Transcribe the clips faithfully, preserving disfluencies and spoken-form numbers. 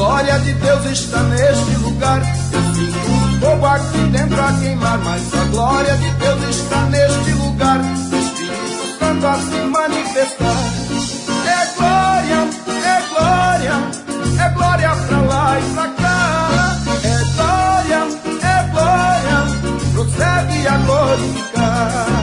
glória de Deus está neste lugar. Eu sinto um fogo aqui dentro a queimar, mas a glória de Deus está neste lugar. O Espírito Santo a se manifestar. É glória, é glória, é glória pra lá e pra cá. É glória, é glória, prossegue a glorificar.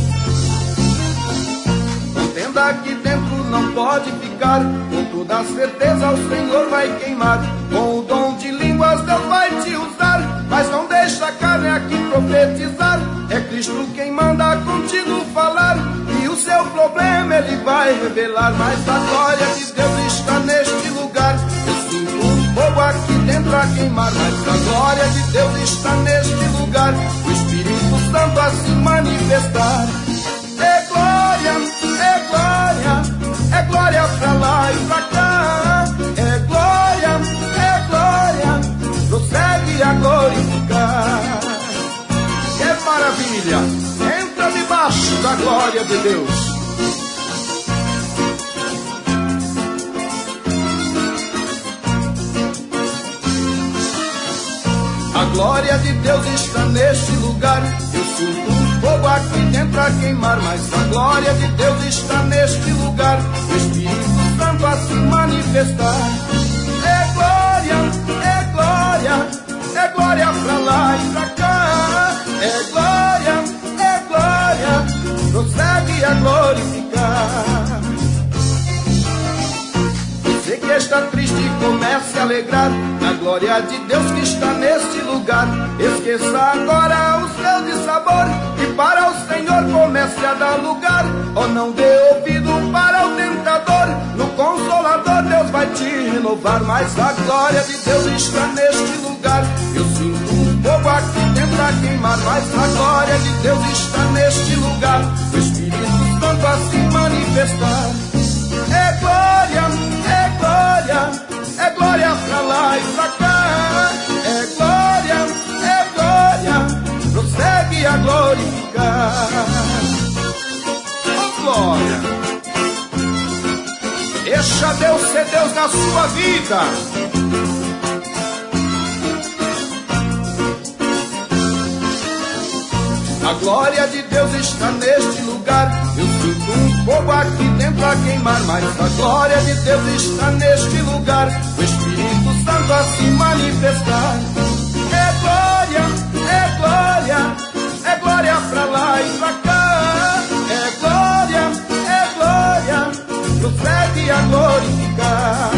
Contenda aqui dentro não pode ficar, com toda certeza o Senhor vai queimar. Com o dom de línguas Deus vai te usar, mas não deixa a carne aqui profetizar. É Cristo quem manda contigo falar, e o seu problema Ele vai revelar. Mas a glória de Deus está neste lugar. Eu sinto um fogo aqui dentro a queimar, mas a glória de Deus está neste lugar. O Espírito Santo a se manifestar. É glória, é glória, é glória pra lá e pra cá. É glória, é glória, prossegue a glorificar. Que maravilha! Entra debaixo da glória de Deus. A glória de Deus está neste lugar. Eu sinto um fogo aqui dentro a queimar, mas a glória de Deus está neste lugar. O Espírito Santo a se manifestar. É glória, é glória, é glória pra lá e pra cá. É glória, é glória, prossegue a glorificar. Você que está triste, comece a alegrar na glória de Deus que está neste lugar. Esqueça agora o seu dissabor e para o Senhor comece a dar lugar. Oh, não dê ouvido para o tentador, no Consolador Deus vai te renovar. Mas a glória de Deus está neste lugar. Eu sinto um fogo aqui dentro a queimar, mas a glória de Deus está neste lugar. O Espírito Santo a se manifestar. É glória, é glória, é glória pra lá e pra cá. É glória, é glória, prossegue a glorificar. Oh, glória! Deixa Deus ser Deus na sua vida. A glória de Deus está neste lugar. Eu sinto um fogo aqui dentro a queimar, mas a glória de Deus está neste lugar. O Espírito Santo a se manifestar. É glória, é glória, é glória pra lá e pra cá. É glória, é glória, prossegue a glorificar.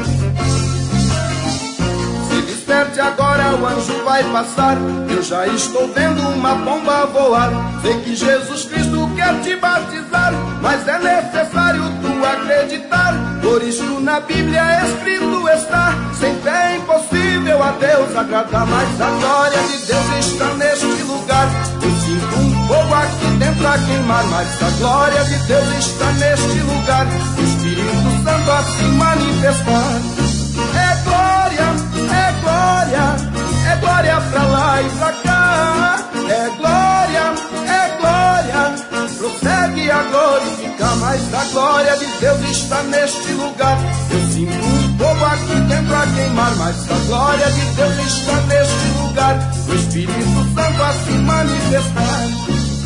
Desperte agora, o anjo vai passar. Eu já estou vendo uma pomba voar. Sei que Jesus Cristo quer te batizar, mas é necessário tu acreditar. Por isso na Bíblia escrito está: sem fé é impossível a Deus agradar. Mas a glória de Deus está neste lugar. Eu sinto um fogo aqui dentro a queimar, mas a glória de Deus está neste lugar. O Espírito Santo a se manifestar. É glória, é glória, é glória pra lá e pra cá. É glória, é glória, prossegue a glorificar. Mas a glória de Deus está neste lugar. Eu sinto um fogo aqui dentro a queimar, mas a glória de Deus está neste lugar. O Espírito Santo a se manifestar.